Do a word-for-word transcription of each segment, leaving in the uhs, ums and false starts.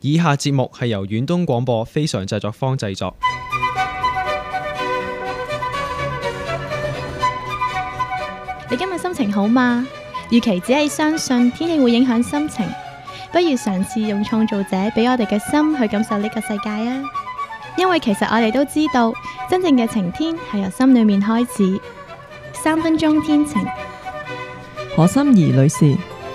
以下節目係由遠東廣播非常製作坊製作。 你今日心情好嗎？與其只係相信天氣會影響心情，不如嘗試用創造者俾我哋嘅心去感受呢個世界啊！因為其實我哋都知道，真正嘅晴天係由心裏面開始。三分鐘天晴， 何心怡女士。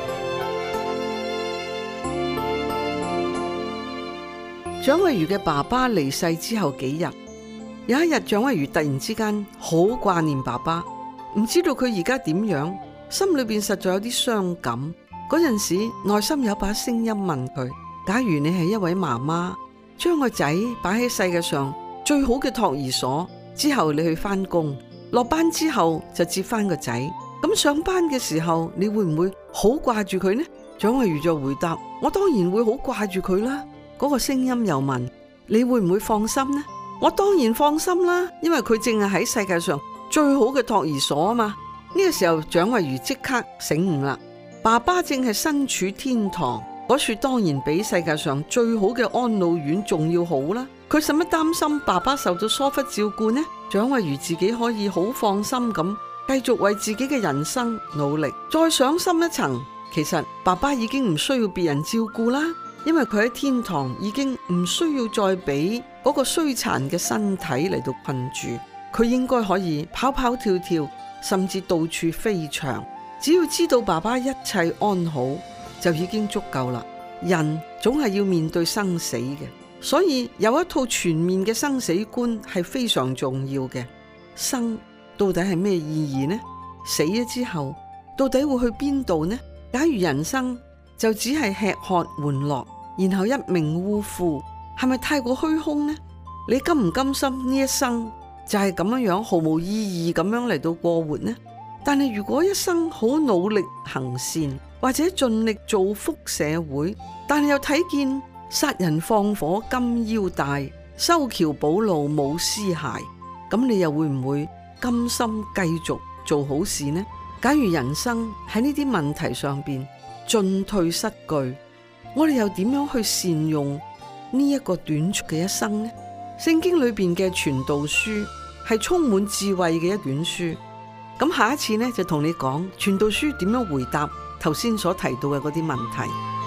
蔣慧茹嘅爸爸離世之後幾日，有一日蔣慧茹突然之間好掛念爸爸，唔知道佢而家點樣，心裏邊實在有啲傷感。嗰陣時內心有把聲音問佢：假如你係一位媽媽，將個仔擺喺世界上最好嘅托兒所，之後你去翻工，落班之後就接翻個仔，咁上班嘅時候你會唔會好掛住佢呢？蔣慧茹就回答：我當然會好掛住佢啦。嗰個聲音又問：你會唔會放心呢？我當然放心啦，因為佢正係喺世界上最好嘅托兒所啊嘛。呢個時候蔣慧茹即刻醒悟啦，爸爸正係身處天堂，嗰處當然比世界上最好嘅安老院仲要好啦。佢使乜擔心爸爸受到疏忽照顧呢？蔣慧茹自己可以好放心咁繼續為自己嘅人生努力。再想深一層，其實爸爸已經唔需要別人照顧啦，因為佢喺天堂已經唔需要再俾嗰個衰殘嘅身體嚟到困住，佢應該可以跑跑跳跳，甚至到處飛翔。只要知道爸爸一切安好，就已經足夠啦。人總係要面對生死嘅，所以有一套全面嘅生死觀係非常重要嘅。生到底係咩意義呢？死咗之後到底會去邊度呢？假如人生就只係吃喝玩樂，然後一命嗚呼，係咪太過虛空呢？你甘唔甘心呢一生就係咁樣樣毫無意義咁樣嚟到過活呢？但係如果一生好努力行善，或者盡力造福社會，但係又睇見殺人放火金腰帶，修橋補路冇屍骸，咁你又會唔會甘心繼續做好事呢？假如人生喺呢啲問題上邊進退失據，我哋又點樣去善用呢一個短促嘅一生呢？聖經裏邊嘅傳道書係充滿智慧嘅一卷書，咁下一次呢就同你講傳道書點樣回答頭先所提到嘅嗰啲問題。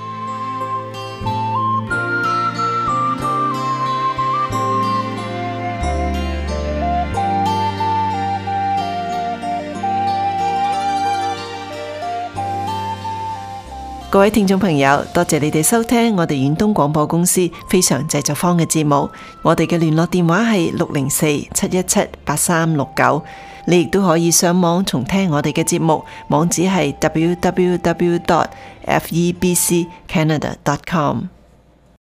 各位聽眾朋友，多謝你哋收聽我哋遠東廣播公司非常製作坊嘅節目。我哋嘅聯絡電話係六零四七一七八三六九。你亦都可以上網重聽我哋嘅節目，網址係 double-u double-u double-u dot f e b c canada dot com。